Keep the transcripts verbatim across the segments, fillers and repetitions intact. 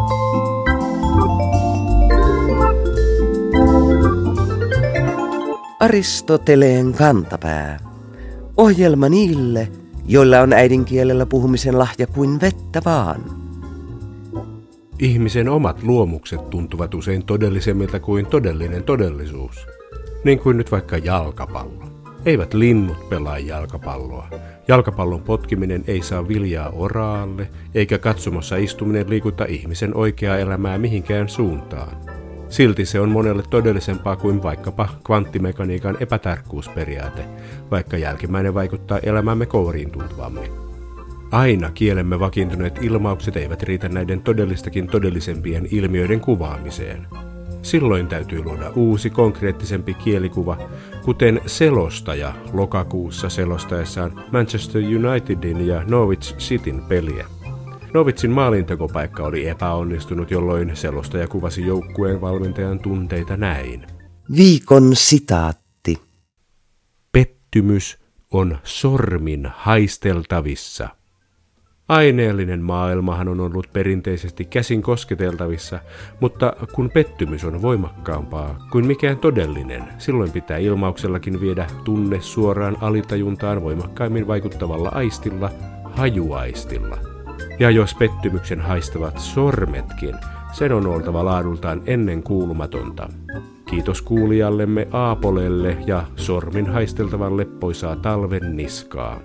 Aristoteleen kantapää. Ohjelma niille, joilla on äidinkielellä puhumisen lahja kuin vettä vaan. Ihmisen omat luomukset tuntuvat usein todellisemmilta kuin todellinen todellisuus. Niin kuin nyt vaikka jalkapallo. Eivät linnut pelaa jalkapalloa. Jalkapallon potkiminen ei saa viljaa oraalle, eikä katsomossa istuminen liikuta ihmisen oikeaa elämää mihinkään suuntaan. Silti se on monelle todellisempaa kuin vaikkapa kvanttimekaniikan epätarkkuusperiaate, vaikka jälkimmäinen vaikuttaa elämämme kouriin tuntuvammin. Aina kielemme vakiintuneet ilmaukset eivät riitä näiden todellistakin todellisempien ilmiöiden kuvaamiseen. Silloin täytyy luoda uusi, konkreettisempi kielikuva, kuten selostaja lokakuussa selostaessaan Manchester Unitedin ja Norwich Cityn peliä. Norwichin maalintekopaikka oli epäonnistunut, jolloin selostaja kuvasi joukkueen valmentajan tunteita näin. Viikon sitaatti. Pettymys on sormin haisteltavissa. Aineellinen maailmahan on ollut perinteisesti käsin kosketeltavissa, mutta kun pettymys on voimakkaampaa kuin mikään todellinen, silloin pitää ilmauksellakin viedä tunne suoraan alitajuntaan voimakkaimmin vaikuttavalla aistilla, hajuaistilla. Ja jos pettymyksen haistavat sormetkin, sen on oltava laadultaan ennen kuulumatonta. Kiitos kuulijallemme Aapolelle ja sormin haisteltavan leppoisaa talven niskaa.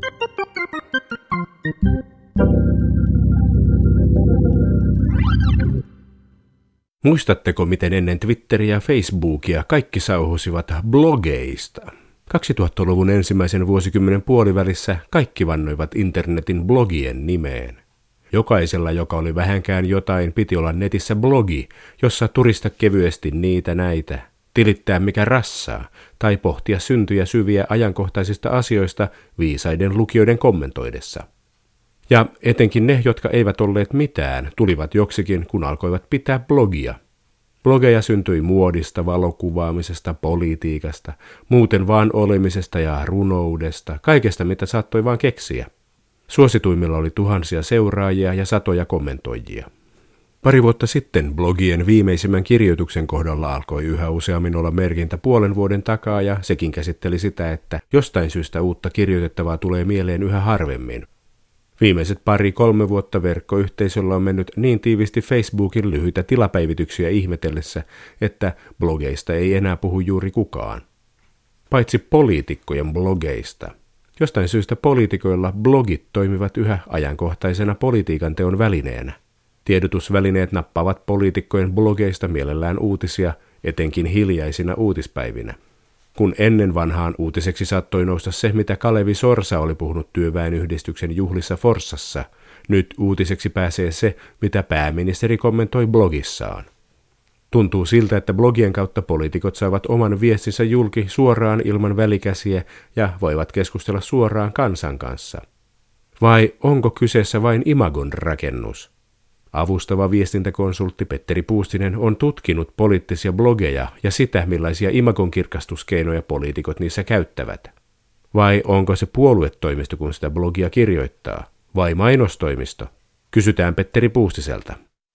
Muistatteko, miten ennen Twitteriä ja Facebookia kaikki sauhusivat blogeista? kaksituhattaluvun ensimmäisen vuosikymmenen puolivälissä kaikki vannoivat internetin blogien nimeen. Jokaisella, joka oli vähänkään jotain, piti olla netissä blogi, jossa turista kevyesti niitä näitä, tilittää mikä rassaa, tai pohtia syntyjä syviä ajankohtaisista asioista viisaiden lukijoiden kommentoidessa. Ja etenkin ne, jotka eivät olleet mitään, tulivat joksikin, kun alkoivat pitää blogia. Blogeja syntyi muodista, valokuvaamisesta, politiikasta, muuten vaan olemisesta ja runoudesta, kaikesta mitä saattoi vaan keksiä. Suosituimmilla oli tuhansia seuraajia ja satoja kommentoijia. Pari vuotta sitten blogien viimeisimmän kirjoituksen kohdalla alkoi yhä useammin olla merkintä puolen vuoden takaa ja sekin käsitteli sitä, että jostain syystä uutta kirjoitettavaa tulee mieleen yhä harvemmin. Viimeiset pari-kolme vuotta verkkoyhteisöllä on mennyt niin tiivisti Facebookin lyhyitä tilapäivityksiä ihmetellessä, että blogeista ei enää puhu juuri kukaan. Paitsi poliitikkojen blogeista. Jostain syystä poliitikoilla blogit toimivat yhä ajankohtaisena politiikan teon välineenä. Tiedotusvälineet nappaavat poliitikkojen blogeista mielellään uutisia, etenkin hiljaisina uutispäivinä. Kun ennen vanhaan uutiseksi saattoi nousta se, mitä Kalevi Sorsa oli puhunut työväenyhdistyksen juhlissa Forssassa, nyt uutiseksi pääsee se, mitä pääministeri kommentoi blogissaan. Tuntuu siltä, että blogien kautta poliitikot saavat oman viestinsä julki suoraan ilman välikäsiä ja voivat keskustella suoraan kansan kanssa. Vai onko kyseessä vain imagon rakennus? Avustava viestintäkonsultti Petteri Puustinen on tutkinut poliittisia blogeja ja sitä, millaisia imagonkirkastuskeinoja poliitikot niissä käyttävät. Vai onko se puoluetoimisto, kun sitä blogia kirjoittaa? Vai mainostoimisto? Kysytään Petteri Puustiselta.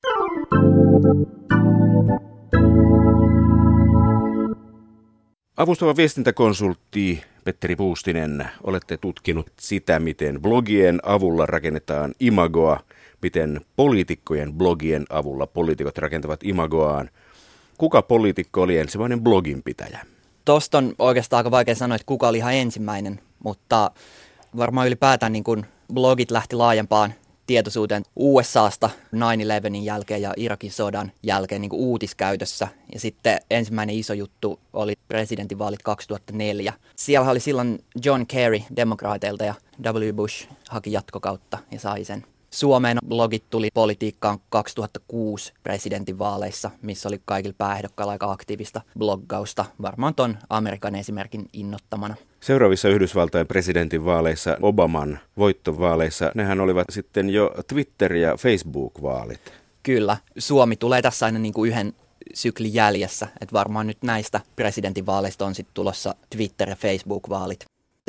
Avustava viestintäkonsultti Petteri Puustinen, olette tutkinut sitä, miten blogien avulla rakennetaan imagoa, miten poliitikkojen blogien avulla poliitikot rakentavat imagoaan. Kuka poliitikko oli ensimmäinen bloginpitäjä? Tuosta on oikeastaan aika vaikea sanoa, että kuka oli ihan ensimmäinen, mutta varmaan ylipäätään niin kun blogit lähti laajempaan tietoisuuteen U S A:sta nine eleven jälkeen ja Irakin sodan jälkeen niin kuin uutiskäytössä. Ja sitten ensimmäinen iso juttu oli presidentinvaalit kaksituhattaneljä. Siellä oli silloin John Kerry demokraateilta ja W. Bush haki jatkokautta ja sai sen. Suomeen blogit tuli politiikkaan kaksituhattakuusi presidentinvaaleissa, missä oli kaikilla pääehdokkailla aika aktiivista bloggausta, varmaan ton Amerikan esimerkin innottamana. Seuraavissa Yhdysvaltain presidentinvaaleissa, Obaman voittovaaleissa, nehän olivat sitten jo Twitter- ja Facebook-vaalit. Kyllä. Suomi tulee tässä aina niin kuin yhden syklin jäljessä, että varmaan nyt näistä presidentinvaaleista on sitten tulossa Twitter- ja Facebook-vaalit.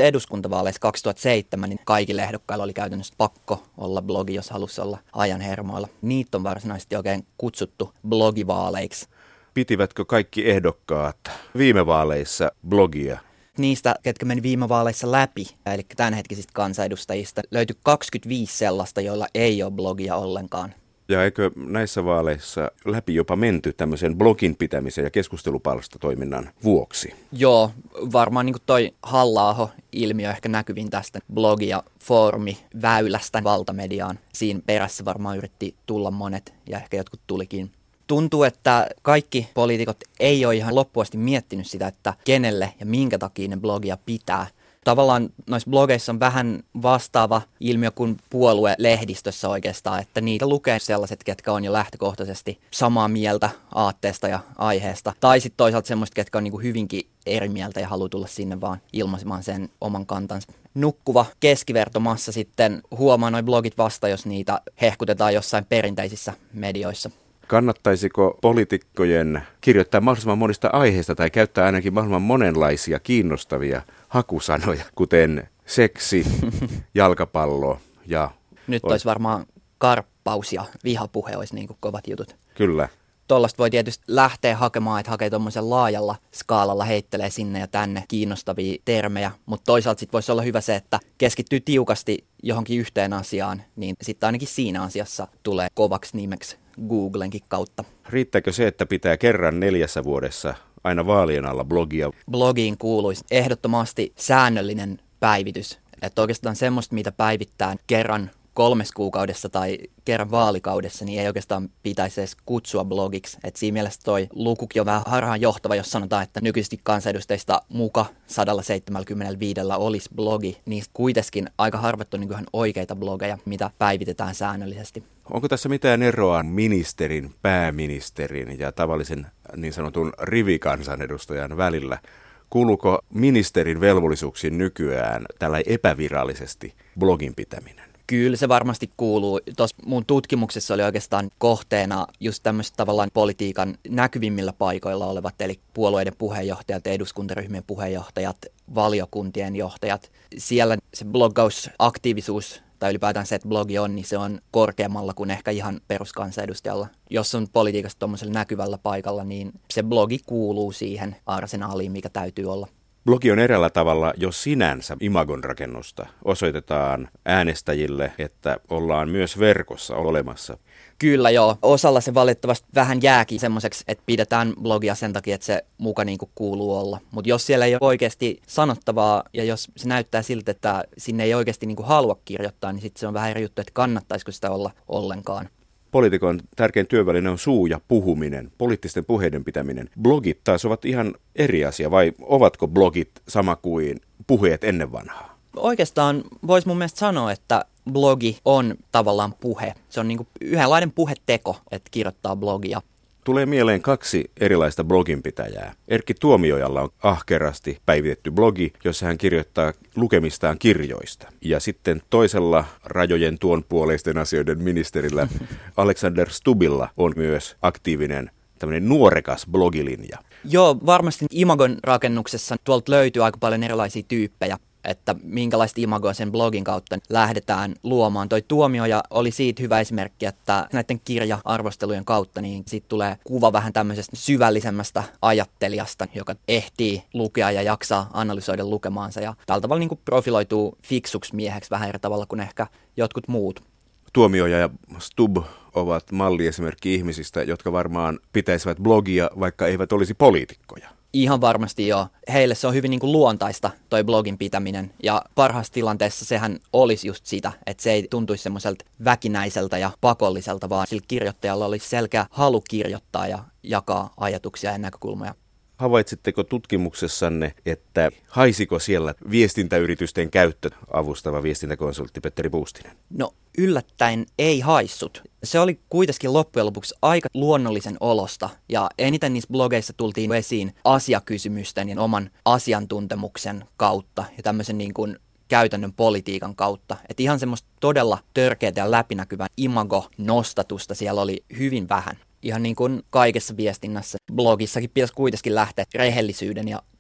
eduskuntavaaleissa kaksituhattaseitsemän niin kaikille ehdokkailla oli käytännössä pakko olla blogi, jos halusi olla ajan hermoilla. Niitä on varsinaisesti oikein kutsuttu blogivaaleiksi. Pitivätkö kaikki ehdokkaat viime vaaleissa blogia? Niistä, ketkä meni viime vaaleissa läpi, eli tämänhetkisistä kansanedustajista, löytyi kaksikymmentäviisi sellaista, joilla ei ole blogia ollenkaan. Ja eikö näissä vaaleissa läpi jopa menty tämmöisen blogin pitämisen ja keskustelupalstatoiminnan vuoksi? Joo, varmaan niin kuin toi Halla-aho-ilmiö ehkä näkyvin tästä blogi- ja foorumiväylästä valtamediaan. Siinä perässä varmaan yritti tulla monet ja ehkä jotkut tulikin. Tuntuu, että kaikki poliitikot ei ole ihan loppuasti miettinyt sitä, että kenelle ja minkä takia ne blogia pitää. Tavallaan noissa blogeissa on vähän vastaava ilmiö kuin puoluelehdistössä oikeastaan, että niitä lukee sellaiset, ketkä on jo lähtökohtaisesti samaa mieltä aatteesta ja aiheesta. Tai sitten toisaalta semmoiset, ketkä on niinku hyvinkin eri mieltä ja haluaa tulla sinne vaan ilmaisemaan sen oman kantansa. Nukkuva keskivertomassa sitten huomaa noi blogit vasta, jos niitä hehkutetaan jossain perinteisissä medioissa. Kannattaisiko poliitikkojen kirjoittaa mahdollisimman monista aiheista tai käyttää ainakin mahdollisimman monenlaisia kiinnostavia hakusanoja, kuten seksi, jalkapallo ja... Nyt olisi varmaan karppaus ja vihapuhe olisi niin kuin kovat jutut. Kyllä. Tuollaista voi tietysti lähteä hakemaan, että hakee tuommoisen laajalla skaalalla, heittelee sinne ja tänne kiinnostavia termejä, mutta toisaalta sitten voisi olla hyvä se, että keskittyy tiukasti johonkin yhteen asiaan, niin sitten ainakin siinä asiassa tulee kovaksi nimeksi Googlenkin kautta. Riittääkö se, että pitää kerran neljässä vuodessa aina vaalien alla blogia? Blogiin kuuluisi ehdottomasti säännöllinen päivitys, että oikeastaan semmoista, mitä päivittää kerran kolmes kuukaudessa tai kerran vaalikaudessa, niin ei oikeastaan pitäisi edes kutsua blogiksi. Et siinä mielessä toi lukukin on vähän harhaan johtava, jos sanotaan, että nykyisesti kansanedustajista muka sata seitsemänkymmentäviisi olisi blogi. Niistä kuitenkin aika harvat on niin ihan oikeita blogeja, mitä päivitetään säännöllisesti. Onko tässä mitään eroa ministerin, pääministerin ja tavallisen niin sanotun rivikansanedustajan välillä? Kuuluuko ministerin velvollisuuksiin nykyään tällä epävirallisesti blogin pitäminen? Kyllä se varmasti kuuluu. Tuossa mun tutkimuksessa oli oikeastaan kohteena just tämmöiset tavallaan politiikan näkyvimmillä paikoilla olevat, eli puolueiden puheenjohtajat, eduskuntaryhmien puheenjohtajat, valiokuntien johtajat. Siellä se bloggausaktiivisuus tai ylipäätään se, että blogi on, niin se on korkeammalla kuin ehkä ihan peruskansanedustajalla. Jos on politiikassa tuommoisella näkyvällä paikalla, niin se blogi kuuluu siihen arsenaaliin, mikä täytyy olla. Blogi on eräällä tavalla jo sinänsä imagon rakennusta. Osoitetaan äänestäjille, että ollaan myös verkossa olemassa. Kyllä joo. Osalla se valitettavasti vähän jääkin semmoiseksi, että pidetään blogia sen takia, että se muka niin kuin kuuluu olla. Mutta jos siellä ei ole oikeasti sanottavaa ja jos se näyttää siltä, että sinne ei oikeasti niin kuin halua kirjoittaa, niin sitten se on vähän eri juttu, että kannattaisiko sitä olla ollenkaan. Poliitikon tärkein työväline on suu ja puhuminen, poliittisten puheiden pitäminen. Blogit taas ovat ihan eri asia, vai ovatko blogit sama kuin puheet ennen vanhaa? Oikeastaan voisi mun mielestä sanoa, että blogi on tavallaan puhe. Se on niin kuin yhdenlainen puheteko, että kirjoittaa blogia. Tulee mieleen kaksi erilaista bloginpitäjää. Erkki Tuomiojalla on ahkerasti päivitetty blogi, jossa hän kirjoittaa lukemistaan kirjoista. Ja sitten toisella rajojen tuon puoleisten asioiden ministerillä Alexander Stubbilla on myös aktiivinen tämmöinen nuorekas blogilinja. Joo, varmasti imagon rakennuksessa tuolta löytyy aika paljon erilaisia tyyppejä, että minkälaista imagoa sen blogin kautta lähdetään luomaan. Toi Tuomioja oli siitä hyvä esimerkki, että näiden kirja-arvostelujen kautta niin siitä tulee kuva vähän tämmöisestä syvällisemmästä ajattelijasta, joka ehtii lukea ja jaksaa analysoida lukemaansa. Ja tällä tavalla niin kuin profiloituu fiksuksi mieheksi vähän eri tavalla kuin ehkä jotkut muut. Tuomioja ja Stubb ovat malliesimerkki ihmisistä, jotka varmaan pitäisivät blogia, vaikka eivät olisi poliitikkoja. Ihan varmasti joo. Heille se on hyvin niin kuin luontaista toi blogin pitäminen ja parhaassa tilanteessa sehän olisi just sitä, että se ei tuntuisi semmoiselta väkinäiseltä ja pakolliselta, vaan sillä kirjoittajalla olisi selkeä halu kirjoittaa ja jakaa ajatuksia ja näkökulmia. Havaitsitteko tutkimuksessanne, että haisiko siellä viestintäyritysten käyttö avustava viestintäkonsultti Petteri Puustinen? No yllättäen ei haissut. Se oli kuitenkin loppujen lopuksi aika luonnollisen olosta ja eniten niissä blogeissa tultiin esiin asiakysymysten ja oman asiantuntemuksen kautta ja tämmöisen niin kuin käytännön politiikan kautta. Että ihan semmoista todella törkeää ja läpinäkyvää imago-nostatusta siellä oli hyvin vähän. Ihan niin kuin kaikessa viestinnässä, blogissakin pitäisi kuitenkin lähteä rehellisyyden ja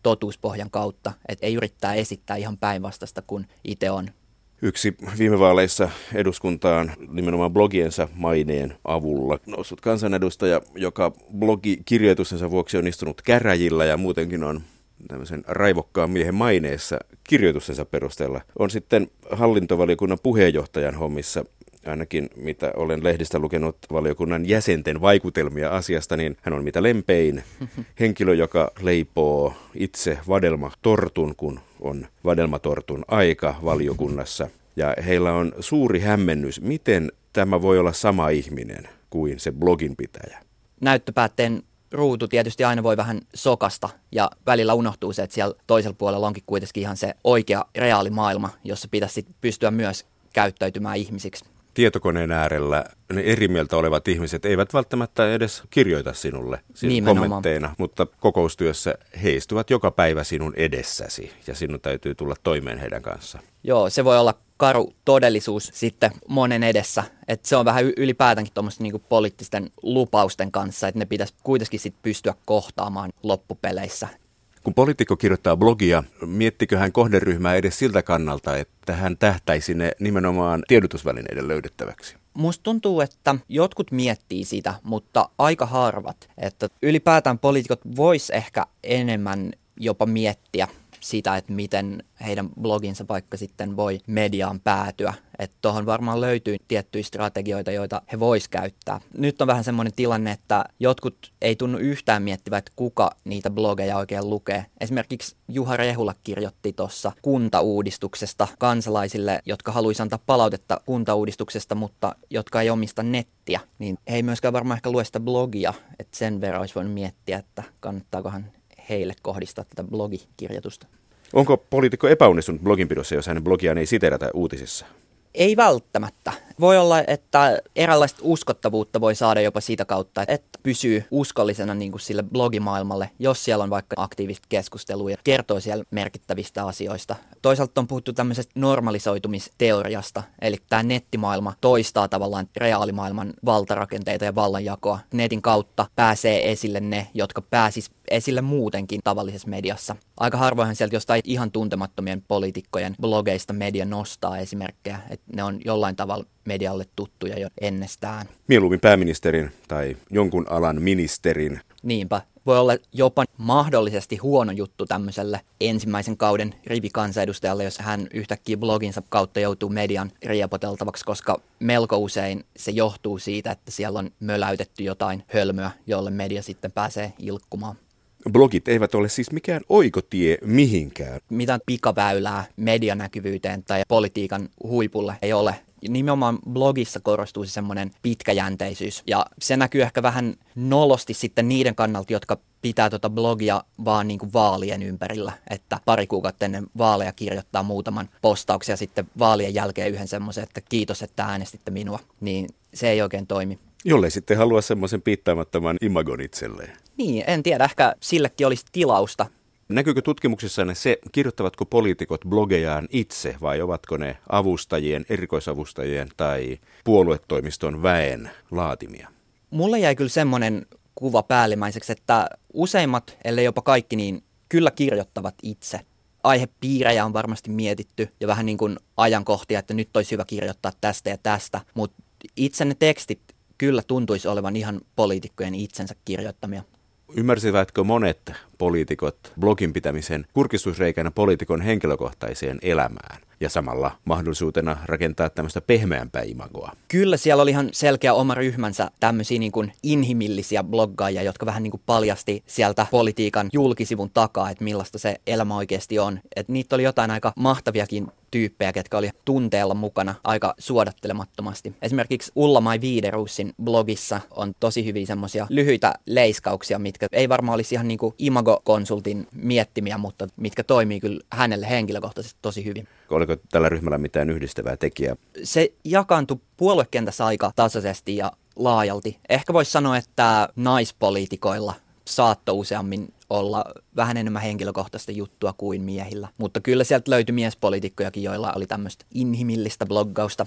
totuuspohjan kautta, että ei yrittää esittää ihan päinvastaista kuin itse on. Yksi viime vaaleissa eduskuntaan nimenomaan blogiensa maineen avulla noussut kansanedustaja, joka blogikirjoitustensa vuoksi on istunut käräjillä ja muutenkin on tämmöisen raivokkaan miehen maineessa kirjoitustensa perusteella, on sitten hallintovaliokunnan puheenjohtajan hommissa. Ainakin mitä olen lehdistä lukenut valiokunnan jäsenten vaikutelmia asiasta, niin hän on mitä lempein henkilö, joka leipoo itse vadelmatortun, kun on vadelmatortun aika valiokunnassa. Ja heillä on suuri hämmennys, miten tämä voi olla sama ihminen kuin se blogin pitäjä. Näyttöpäätteen ruutu tietysti aina voi vähän sokasta ja välillä unohtuu se, että siellä toisella puolella onkin kuitenkin ihan se oikea reaalimaailma, jossa pitäisi sit pystyä myös käyttäytymään ihmisiksi. Tietokoneen äärellä ne eri mieltä olevat ihmiset eivät välttämättä edes kirjoita sinulle kommentteina, mutta kokoustyössä he istuvat joka päivä sinun edessäsi ja sinun täytyy tulla toimeen heidän kanssaan. Joo, se voi olla karu todellisuus sitten monen edessä. Että se on vähän ylipäätänkin tuommoisten niinku poliittisten lupausten kanssa, että ne pitäisi kuitenkin sit pystyä kohtaamaan loppupeleissä. Kun poliitikko kirjoittaa blogia, miettikö hän kohderyhmää edes siltä kannalta, että hän tähtäisi ne nimenomaan tiedotusvälineiden löydettäväksi? Musta tuntuu, että jotkut miettii sitä, mutta aika harvat. Että ylipäätään poliitikot vois ehkä enemmän jopa miettiä sitä, että miten heidän bloginsa vaikka sitten voi mediaan päätyä. Että tuohon varmaan löytyy tiettyjä strategioita, joita he vois käyttää. Nyt on vähän semmoinen tilanne, että jotkut ei tunnu yhtään miettivät, että kuka niitä blogeja oikein lukee. Esimerkiksi Juha Rehula kirjoitti tuossa kuntauudistuksesta kansalaisille, jotka haluaisi antaa palautetta kuntauudistuksesta, mutta jotka ei omista nettiä. Niin he ei myöskään varmaan ehkä lue sitä blogia, että sen verran olisi voinut miettiä, että kannattaakohan heille kohdistaa tätä blogikirjoitusta. Onko poliitikko epäonnistunut bloginpidossa, jos hänen blogiaan ei siteerata uutisissa? Ei välttämättä. Voi olla, että eräänlaista uskottavuutta voi saada jopa sitä kautta, että pysyy uskollisena niin kuin sille blogimaailmalle, jos siellä on vaikka aktiivista keskustelua ja kertoo siellä merkittävistä asioista. Toisaalta on puhuttu tämmöisestä normalisoitumisteoriasta, eli tämä nettimaailma toistaa tavallaan reaalimaailman valtarakenteita ja vallanjakoa. Netin kautta pääsee esille ne, jotka pääsis esille muutenkin tavallisessa mediassa. Aika harvoinhan sieltä jostain ihan tuntemattomien poliitikkojen blogeista media nostaa esimerkkejä, että ne on jollain tavalla medialle tuttuja jo ennestään. Mieluummin pääministerin tai jonkun alan ministerin. Niinpä. Voi olla jopa mahdollisesti huono juttu tämmöiselle ensimmäisen kauden rivikansanedustajalle, jos hän yhtäkkiä bloginsa kautta joutuu median riepoteltavaksi, koska melko usein se johtuu siitä, että siellä on möläytetty jotain hölmöä, jolle media sitten pääsee ilkkumaan. Blogit eivät ole siis mikään oikotie mihinkään. Mitään pikaväylää medianäkyvyyteen tai politiikan huipulle ei ole. Nimenomaan blogissa korostuu se semmoinen pitkäjänteisyys ja se näkyy ehkä vähän nolosti sitten niiden kannalta, jotka pitää tuota blogia vaan niin kuin vaalien ympärillä, että pari kuukautta ennen vaaleja kirjoittaa muutaman postauksen ja sitten vaalien jälkeen yhden semmoisen, että kiitos, että äänestitte minua, niin se ei oikein toimi. Jollei sitten halua semmoisen piittaamattoman imagon itselleen. Niin, en tiedä, ehkä sillekin olisi tilausta. Näkyykö tutkimuksissanne se, kirjoittavatko poliitikot blogejaan itse vai ovatko ne avustajien, erikoisavustajien tai puoluetoimiston väen laatimia? Mulle jäi kyllä semmoinen kuva päällimmäiseksi, että useimmat, ellei jopa kaikki, niin kyllä kirjoittavat itse. Aihepiirejä on varmasti mietitty ja vähän niin kuin ajankohtia, että nyt olisi hyvä kirjoittaa tästä ja tästä, mutta itse ne tekstit kyllä tuntuisi olevan ihan poliitikkojen itsensä kirjoittamia. Ymmärsivätkö monet poliitikot blogin pitämisen kurkistusreikänä poliitikon henkilökohtaiseen elämään ja samalla mahdollisuutena rakentaa tämmöistä pehmeämpää imagoa? Kyllä siellä oli ihan selkeä oma ryhmänsä tämmöisiä niin kuin inhimillisiä bloggaajia, jotka vähän niin kuin paljasti sieltä politiikan julkisivun takaa, että millaista se elämä oikeasti on. Että niitä oli jotain aika mahtaviakin tyyppejä, ketkä oli tunteella mukana aika suodattelemattomasti. Esimerkiksi Ulla-Maj Wideroosin blogissa on tosi hyviä semmoisia lyhyitä leiskauksia, mitkä ei varmaan olisi ihan niin kuin imago-konsultin miettimiä, mutta mitkä toimii kyllä hänelle henkilökohtaisesti tosi hyvin. Oliko tällä ryhmällä mitään yhdistävää tekijää? Se jakaantui puoluekentässä aika tasaisesti ja laajalti. Ehkä voisi sanoa, että naispoliitikoilla saattoi useammin olla vähän enemmän henkilökohtaista juttua kuin miehillä. Mutta kyllä sieltä löytyi miespoliitikkojakin, joilla oli tämmöistä inhimillistä bloggausta.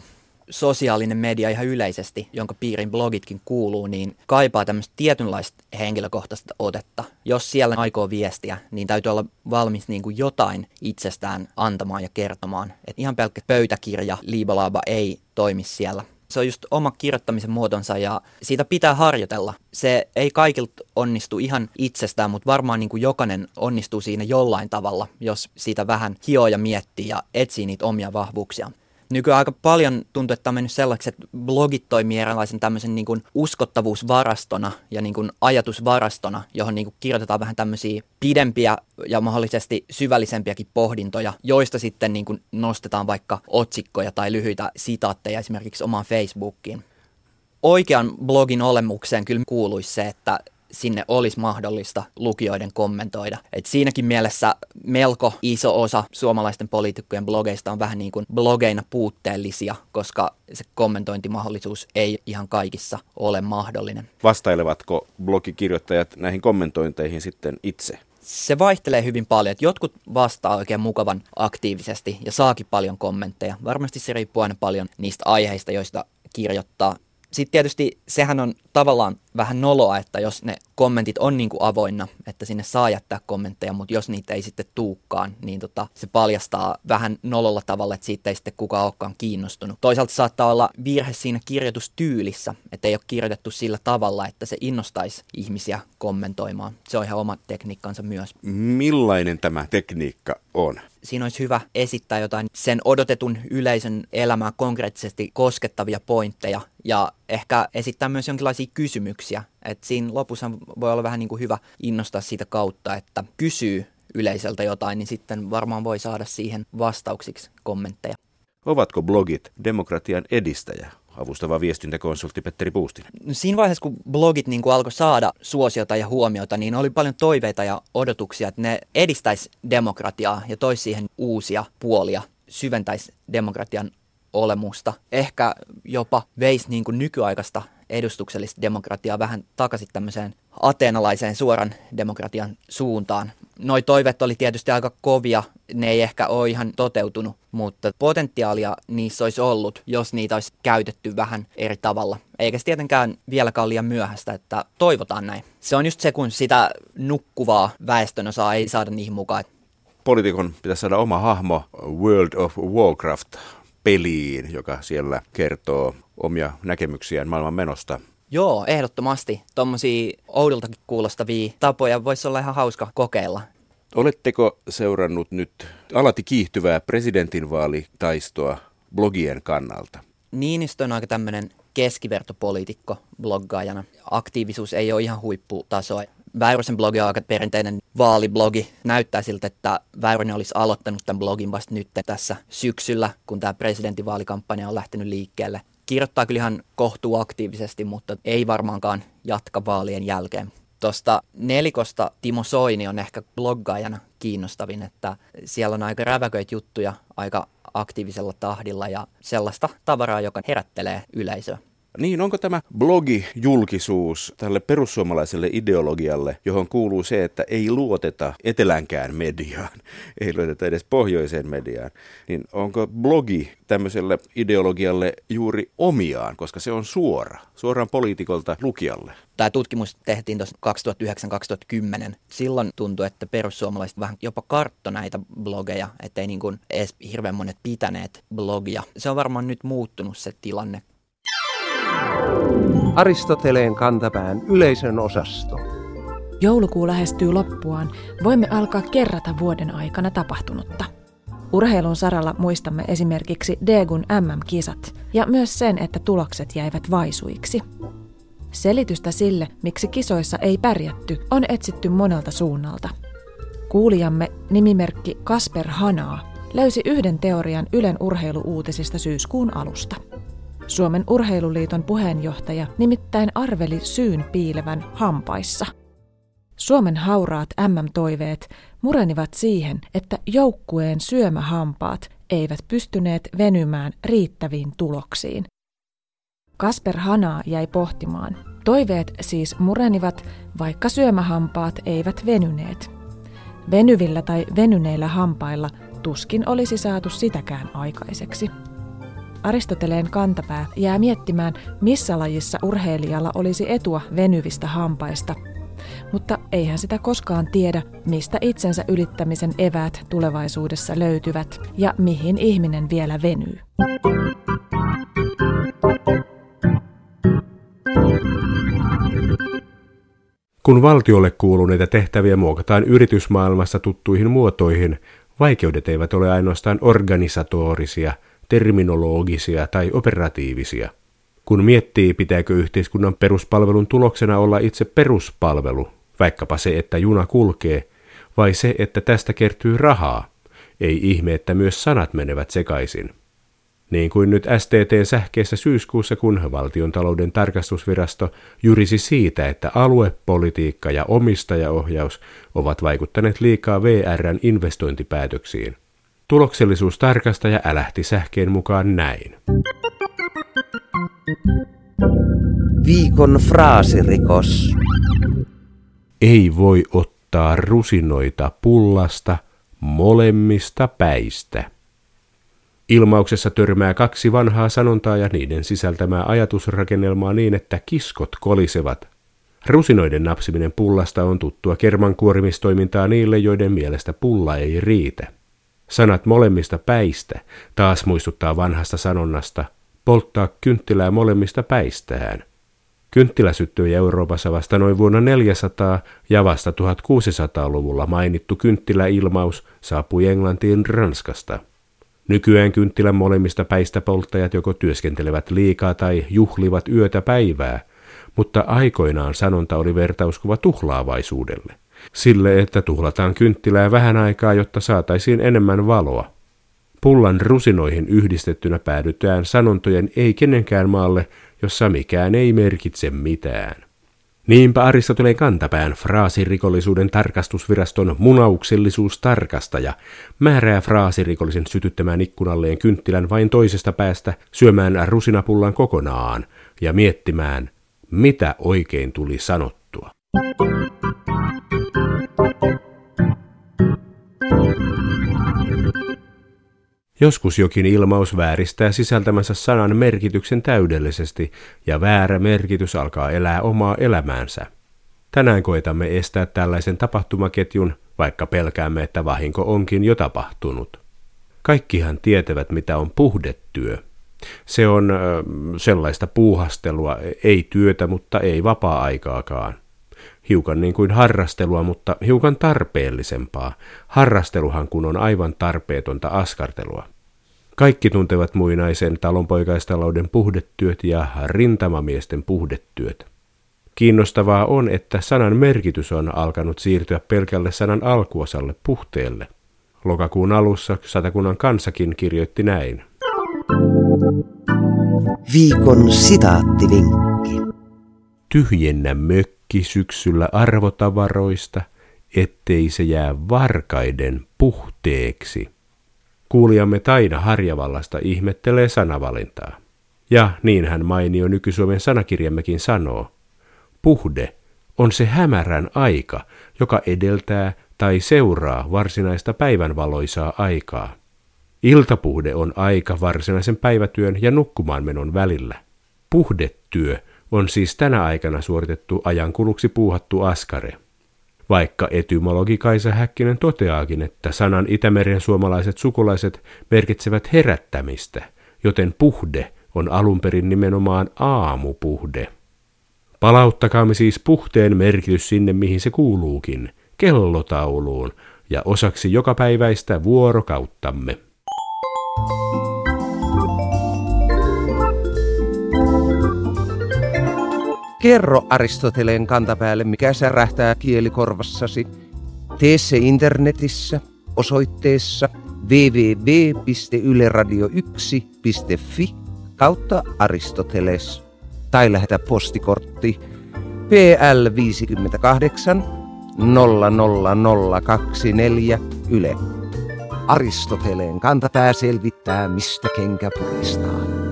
sosiaalinen media ihan yleisesti, jonka piirin blogitkin kuuluu, niin kaipaa tämmöistä tietynlaista henkilökohtaista otetta. Jos siellä aikoo viestiä, niin täytyy olla valmis niin kuin jotain itsestään antamaan ja kertomaan. Et ihan pelkkä pöytäkirja, liibalaaba ei toimi siellä. Se on just oma kirjoittamisen muotonsa ja siitä pitää harjoitella. Se ei kaikilta onnistu ihan itsestään, mutta varmaan niin kuin jokainen onnistuu siinä jollain tavalla, jos siitä vähän hioo ja miettii ja etsii niitä omia vahvuuksia. Nykyään aika paljon tuntuu, että on mennyt sellaiseksi, että blogit toimii eräänlaisen tämmöisen niin kuin uskottavuusvarastona ja niin kuin ajatusvarastona, johon niin kuin kirjoitetaan vähän tämmöisiä pidempiä ja mahdollisesti syvällisempiäkin pohdintoja, joista sitten niin kuin nostetaan vaikka otsikkoja tai lyhyitä sitaatteja esimerkiksi omaan Facebookiin. Oikean blogin olemukseen kyllä kuuluisi se, että sinne olisi mahdollista lukijoiden kommentoida. Et siinäkin mielessä melko iso osa suomalaisten poliitikkojen blogeista on vähän niin kuin blogeina puutteellisia, koska se kommentointimahdollisuus ei ihan kaikissa ole mahdollinen. Vastailevatko blogikirjoittajat näihin kommentointeihin sitten itse? Se vaihtelee hyvin paljon, että jotkut vastaa oikein mukavan aktiivisesti ja saakin paljon kommentteja. Varmasti se riippuu aina paljon niistä aiheista, joista kirjoittaa. Sitten tietysti sehän on tavallaan vähän noloa, että jos ne kommentit on niin kuin avoinna, että sinne saa jättää kommentteja, mutta jos niitä ei sitten tuukaan, niin tota, se paljastaa vähän nololla tavalla, että siitä ei sitten kukaan olekaan kiinnostunut. Toisaalta saattaa olla virhe siinä kirjoitustyylissä, että ei ole kirjoitettu sillä tavalla, että se innostaisi ihmisiä kommentoimaan. Se on ihan oma tekniikkansa myös. Millainen tämä tekniikka on? Siinä olisi hyvä esittää jotain sen odotetun yleisön elämää konkreettisesti koskettavia pointteja ja ehkä esittää myös jonkinlaisia kysymyksiä. Et siinä lopussa voi olla vähän niin kuin hyvä innostaa siitä kautta, että kysyy yleisöltä jotain, niin sitten varmaan voi saada siihen vastauksiksi kommentteja. Ovatko blogit demokratian edistäjä? Avustava viestintäkonsultti Petteri Puustinen. No siinä vaiheessa, kun blogit niin kuin alkoi saada suosiota ja huomiota, niin oli paljon toiveita ja odotuksia, että ne edistäisi demokratiaa ja toisi siihen uusia puolia, syventäisi demokratian olemusta. Ehkä jopa veisi niin kuin nykyaikaista edustuksellista demokratiaa vähän takaisin tämmöiseen ateenalaiseen suoran demokratian suuntaan. Noi toiveet oli tietysti aika kovia, ne ei ehkä ole ihan toteutunut, mutta potentiaalia niissä olisi ollut, jos niitä olisi käytetty vähän eri tavalla. Eikä se tietenkään vieläkään ole liian myöhäistä, että toivotaan näin. Se on just se, kun sitä nukkuvaa väestönosaa ei saada niihin mukaan. Poliitikon pitäisi saada oma hahmo World of Warcraft peliin, joka siellä kertoo omia näkemyksiään maailman menosta. Joo, ehdottomasti. Tuommoisia oudoltakin kuulostavia tapoja voisi olla ihan hauska kokeilla. Oletteko seurannut nyt alati kiihtyvää presidentinvaalitaistoa blogien kannalta? Niinistö on aika tämmöinen keskivertopoliitikko bloggaajana. Aktiivisuus ei ole ihan huipputasoa. Väyrysen blogi on aika perinteinen vaaliblogi. Näyttää siltä, että Väyrynen olisi aloittanut tämän blogin vasta nyt tässä syksyllä, kun tämä presidentinvaalikampanja on lähtenyt liikkeelle. Kirjoittaa kyllä ihan kohtuu aktiivisesti, mutta ei varmaankaan jatka vaalien jälkeen. Tuosta nelikosta Timo Soini on ehkä bloggaajana kiinnostavin, että siellä on aika räväköitä juttuja aika aktiivisella tahdilla ja sellaista tavaraa, joka herättelee yleisöä. Niin, onko tämä blogijulkisuus tälle perussuomalaiselle ideologialle, johon kuuluu se, että ei luoteta etelänkään mediaan, ei luoteta edes pohjoiseen mediaan, niin onko blogi tämmöiselle ideologialle juuri omiaan, koska se on suora, suoraan poliitikolta lukijalle? Tämä tutkimus tehtiin tuossa kaksituhattayhdeksän kaksituhattakymmenen. Silloin tuntui, että perussuomalaiset vähän jopa karttoi näitä blogeja, ettei niin kuin edes hirveän monet pitäneet blogia. Se on varmaan nyt muuttunut se tilanne. Aristoteleen kantapään yleisön osasto. Joulukuu lähestyy loppuaan. Voimme alkaa kerrata vuoden aikana tapahtunutta. Urheilun saralla muistamme esimerkiksi Daegun M M-kisat ja myös sen, että tulokset jäivät vaisuiksi. Selitystä sille, miksi kisoissa ei pärjätty, on etsitty monelta suunnalta. Kuulijamme nimimerkki Kasper Hanaa löysi yhden teorian Ylen urheiluuutisista syyskuun alusta. Suomen Urheiluliiton puheenjohtaja nimittäin arveli syyn piilevän hampaissa. Suomen hauraat M M-toiveet murenivat siihen, että joukkueen syömähampaat eivät pystyneet venymään riittäviin tuloksiin. Kasper Hanaa jäi pohtimaan. Toiveet siis murenivat, vaikka syömähampaat eivät venyneet. Venyvillä tai venyneillä hampailla tuskin olisi saatu sitäkään aikaiseksi. Aristoteleen kantapää jää miettimään, missä lajissa urheilijalla olisi etua venyvistä hampaista. Mutta eihän sitä koskaan tiedä, mistä itsensä ylittämisen eväät tulevaisuudessa löytyvät ja mihin ihminen vielä venyy. Kun valtiolle kuuluneita tehtäviä muokataan yritysmaailmassa tuttuihin muotoihin, vaikeudet eivät ole ainoastaan organisatorisia, terminologisia tai operatiivisia. Kun miettii, pitääkö yhteiskunnan peruspalvelun tuloksena olla itse peruspalvelu, vaikkapa se, että juna kulkee, vai se, että tästä kertyy rahaa, ei ihme, että myös sanat menevät sekaisin. Niin kuin nyt S T T:n sähkeessä syyskuussa, kun Valtiontalouden tarkastusvirasto jyrisi siitä, että aluepolitiikka ja omistajaohjaus ovat vaikuttaneet liikaa V R:n investointipäätöksiin. Tuloksellisuustarkastaja älähti sähkeen mukaan näin. Viikon fraasirikos. Ei voi ottaa rusinoita pullasta molemmista päistä. Ilmauksessa törmää kaksi vanhaa sanontaa ja niiden sisältämää ajatusrakennelmaa niin, että kiskot kolisevat. Rusinoiden napsiminen pullasta on tuttua kermankuorimistoimintaa niille, joiden mielestä pulla ei riitä. Sanat molemmista päistä taas muistuttaa vanhasta sanonnasta polttaa kynttilää molemmista päistään. Kynttilä syttyi Euroopassa vasta noin vuonna neljäsataa ja vasta tuhatkuusisataaluvulla mainittu kynttiläilmaus saapui Englantiin Ranskasta. Nykyään kynttilän molemmista päistä polttajat joko työskentelevät liikaa tai juhlivat yötä päivää, mutta aikoinaan sanonta oli vertauskuva tuhlaavaisuudelle. Sille, että tuhlataan kynttilää vähän aikaa, jotta saataisiin enemmän valoa. Pullan rusinoihin yhdistettynä päädytään sanontojen ei kenenkään maalle, jossa mikään ei merkitse mitään. Niinpä Aristoteleen kantapään fraasirikollisuuden tarkastusviraston munauksellisuustarkastaja määrää fraasirikollisen sytyttämään ikkunalleen kynttilän vain toisesta päästä, syömään rusinapullan kokonaan ja miettimään, mitä oikein tuli sanottua. Joskus jokin ilmaus vääristää sisältämänsä sanan merkityksen täydellisesti, ja väärä merkitys alkaa elää omaa elämäänsä. Tänään koetamme estää tällaisen tapahtumaketjun, vaikka pelkäämme, että vahinko onkin jo tapahtunut. Kaikkihan tietävät, mitä on puhdetyö. Se on äh, sellaista puuhastelua, ei työtä, mutta ei vapaa-aikaakaan. Hiukan niin kuin harrastelua, mutta hiukan tarpeellisempaa. Harrasteluhan kun on aivan tarpeetonta askartelua. Kaikki tuntevat muinaisen talonpoikaistalouden puhdetyöt ja rintamamiesten puhdetyöt. Kiinnostavaa on, että sanan merkitys on alkanut siirtyä pelkälle sanan alkuosalle puhteelle. Lokakuun alussa Satakunnan Kansakin kirjoitti näin. Viikon sitaattivinkki. Tyhjennä mökki syksyllä arvotavaroista, ettei se jää varkaiden puhteeksi. Kuulijamme Taina Harjavallasta ihmettelee sanavalintaa. Ja niinhän mainio nyky-Suomen sanakirjammekin sanoo. Puhde on se hämärän aika, joka edeltää tai seuraa varsinaista päivänvaloisaa aikaa. Iltapuhde on aika varsinaisen päivätyön ja nukkumaanmenon välillä. Puhdetyö on siis tänä aikana suoritettu ajankuluksi puuhattu askare. Vaikka etymologi Kaisa Häkkinen toteaakin, että sanan Itämeren suomalaiset sukulaiset merkitsevät herättämistä, joten puhde on alunperin nimenomaan aamupuhde. Palauttakaamme siis puhteen merkitys sinne, mihin se kuuluukin, kellotauluun ja osaksi jokapäiväistä vuorokauttamme. Kerro Aristoteleen kantapäälle, mikä särähtää kielikorvassasi. Tee se internetissä osoitteessa double-u double-u double-u piste yle radio yksi piste fi kautta Aristoteles tai lähetä postikortti P L viisikymmentäkahdeksan nolla nolla nolla kaksikymmentäneljä Yle. Aristoteleen kantapää selvittää, mistä kenkä puristaa.